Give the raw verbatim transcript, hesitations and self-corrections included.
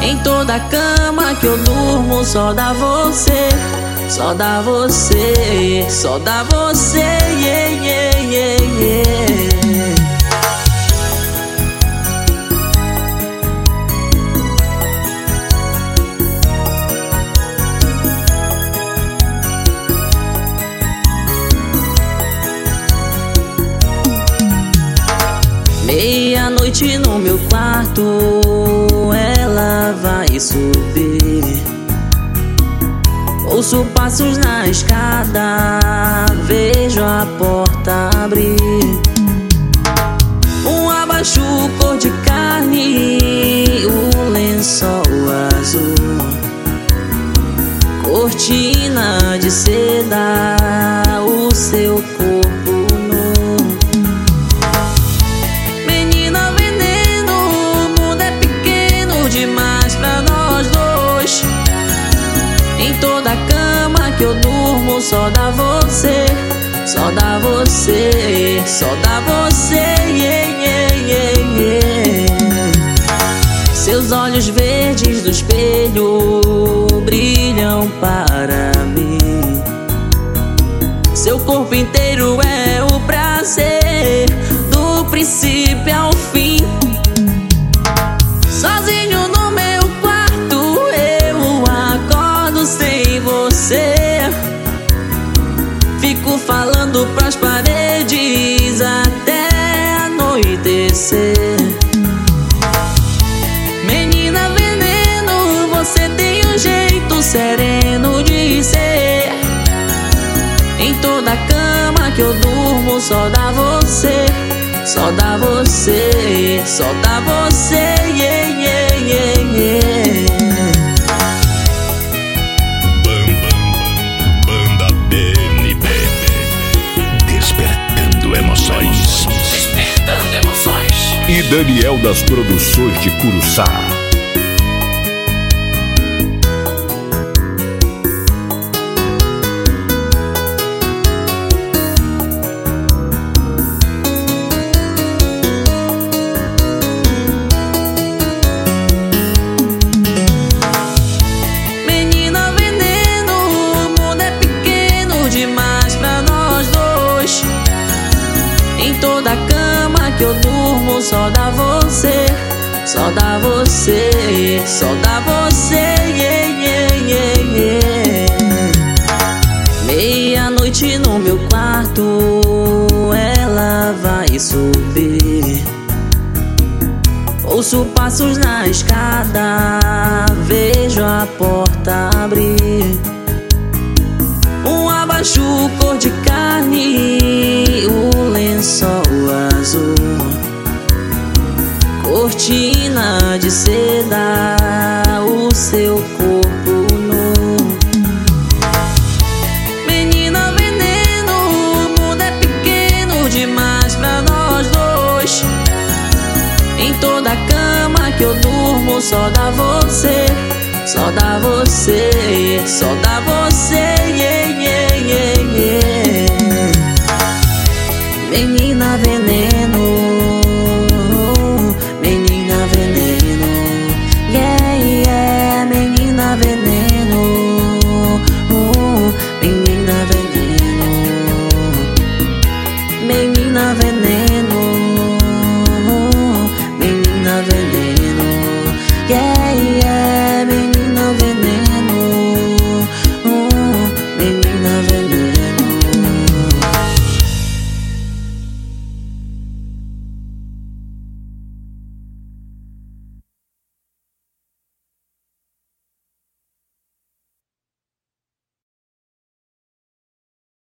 Em toda cama que eu durmo só dá você, só dá você, só dá você, yeah, yeah, yeah, yeah. Meia-noite no meu quarto, ela vai subir. Ouço passos na escada, vejo a porta abrir. Um abaixo cor de carne, um lençol azul, cortina de seda, o seu corpo nu. Menina veneno, o mundo é pequeno demais pra nós dois. Em toda cama que eu durmo só dá você, só dá você, só dá você, yeah, yeah, yeah, yeah. Seus olhos verdes do espelho brilham para mim. Seu corpo inteiro é o prazer, do princípio ao fim. Sozinho no meu quarto eu acordo sem você. Fico falando pras paredes até anoitecer. Menina veneno, você tem um jeito sereno de ser. Em toda cama que eu durmo só dá você, só dá você, só dá você, yeah, yeah, yeah, yeah. Banda B N B, despertando emoções. Despertando emoções. E Daniel das Produções de Curuçá. Menina veneno, o mundo é pequeno demais pra nós dois. Em toda cama que eu durmo só dá você, só dá você, só dá você, yeah, yeah, yeah, yeah. Meia-noite no meu quarto, ela vai subir. Ouço passos na escada, vejo a porta abrir. Um abaixo cor de carne, um lençol azul, cortina de seda, o seu corpo nu. Menina veneno, o mundo é pequeno demais pra nós dois. Em toda cama que eu durmo só dá você, só dá você, só dá você, yeah, yeah, yeah, yeah. Menina veneno.